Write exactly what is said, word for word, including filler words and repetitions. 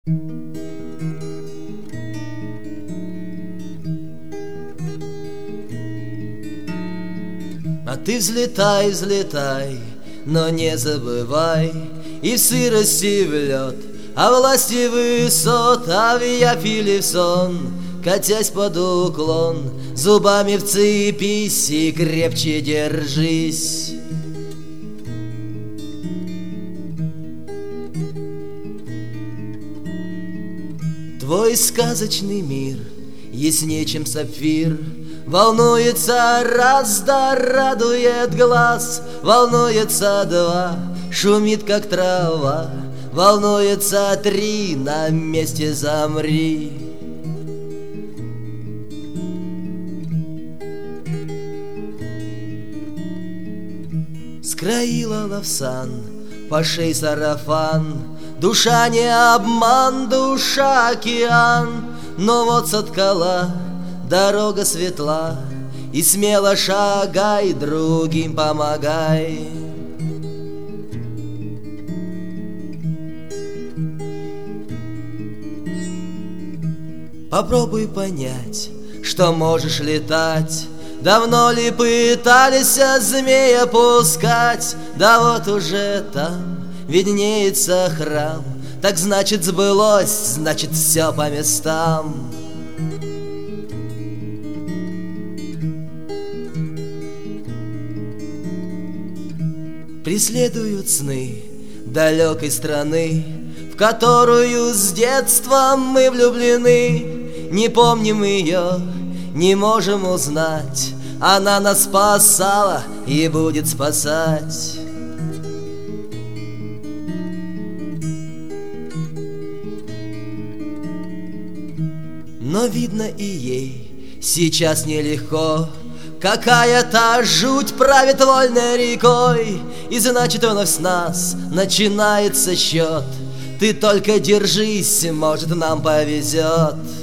А ты взлетай, взлетай, но не забывай и в сырости, в лед, а власти высот, а в яфиле в сон, катясь под уклон, зубами вцепись и крепче держись. Твой сказочный мир яснее, чем сапфир, волнуется раз, да радует глаз, волнуется два, шумит как трава, волнуется три, на месте замри. Скроила лавсан, по шей сарафан, душа не обман, душа океан, но вот соткала дорога светла, и смело шагай, другим помогай. Попробуй понять, что можешь летать. Давно ли пытались змея пускать? Да вот уже там виднеется храм. Так значит сбылось, значит все по местам. Преследуют сны далекой страны, в которую с детства мы влюблены. Не помним ее, не можем узнать, она нас спасала и будет спасать. Но видно и ей сейчас нелегко, какая-то жуть правит вольной рекой, и значит вновь с нас начинается счет. Ты только держись, может нам повезет.